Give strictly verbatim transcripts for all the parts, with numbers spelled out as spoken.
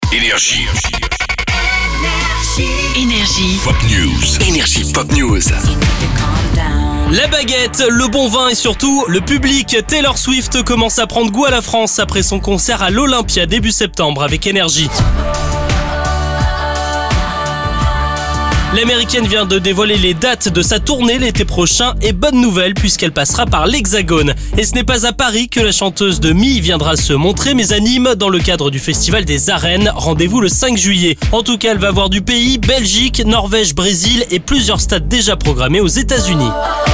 Énergie. Énergie. Pop News. Énergie Pop News. La baguette, le bon vin et surtout le public. Taylor Swift commence à prendre goût à la France après son concert à l'Olympia début septembre avec Énergie. L'américaine vient de dévoiler les dates de sa tournée l'été prochain et bonne nouvelle puisqu'elle passera par l'Hexagone. Et ce n'est pas à Paris que la chanteuse de Mie viendra se montrer mais à Nîmes dans le cadre du Festival des Arènes. Rendez-vous le cinq juillet. En tout cas, elle va voir du pays, Belgique, Norvège, Brésil et plusieurs stades déjà programmés aux États-Unis.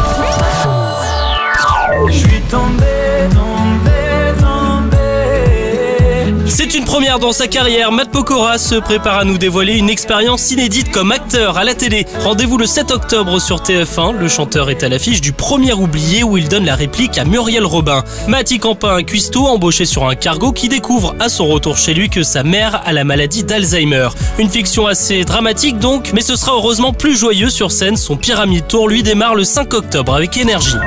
Je suis tombé, tombé, tombé. C'est une première dans sa carrière. Matt Pokora se prépare à nous dévoiler une expérience inédite comme acteur à la télé. Rendez-vous le sept octobre sur T F un. Le chanteur est à l'affiche du Premier oublié où il donne la réplique à Muriel Robin. Matty Campin, un cuistot embauché sur un cargo qui découvre à son retour chez lui que sa mère a la maladie d'Alzheimer. Une fiction assez dramatique donc, mais ce sera heureusement plus joyeux sur scène. Son Pyramide Tour lui démarre le cinq octobre avec Énergie.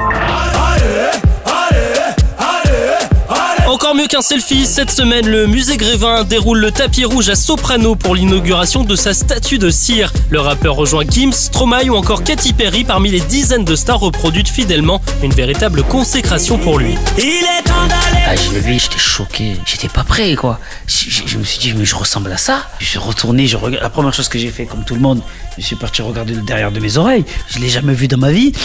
Encore mieux qu'un selfie, cette semaine, le musée Grévin déroule le tapis rouge à Soprano pour l'inauguration de sa statue de cire. Le rappeur rejoint Gims, Stromae ou encore Katy Perry parmi les dizaines de stars reproduites fidèlement. Une véritable consécration pour lui. Il est temps d'aller. Ah, je l'ai vu, j'étais choqué, j'étais pas prêt quoi. Je, je, je me suis dit mais je ressemble à ça. Je suis retourné, je regarde. La première chose que j'ai fait comme tout le monde, je suis parti regarder le derrière de mes oreilles. Je l'ai jamais vu dans ma vie.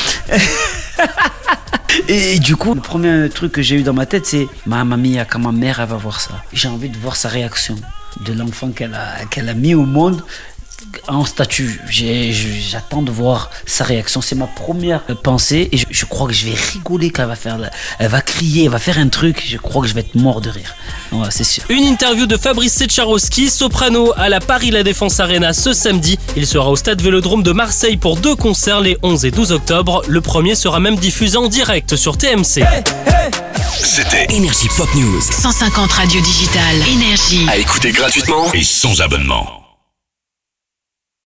Et du coup, le premier truc que j'ai eu dans ma tête, c'est ma mamie, quand ma mère, elle va voir ça. J'ai envie de voir sa réaction de l'enfant qu'elle a, qu'elle a mis au monde en statue. J'ai, j'attends de voir sa réaction. C'est ma première pensée et je, je crois que je vais rigoler quand elle va faire. Elle va crier, elle va faire un truc. Je crois que je vais être mort de rire. Ouais, c'est sûr. Une interview de Fabrice Secharowski, Soprano à la Paris La Défense Arena ce samedi. Il sera au stade Vélodrome de Marseille pour deux concerts les onze et douze octobre. Le premier sera même diffusé en direct sur T M C. Hey, hey. C'était Énergie Pop News. cent cinquante radios digitales. Énergie. À écouter gratuitement et sans abonnement.